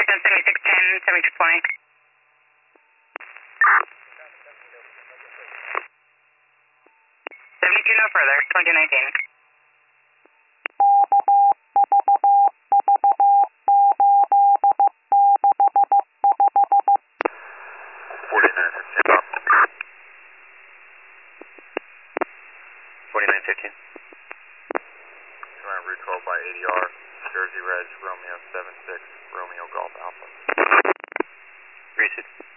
Houston 7610, 7220. 72 no further, 2219. 4915. Around Route 12 by ADR, Jersey Reg, Romeo 76, Romeo Golf Alpha. Receive.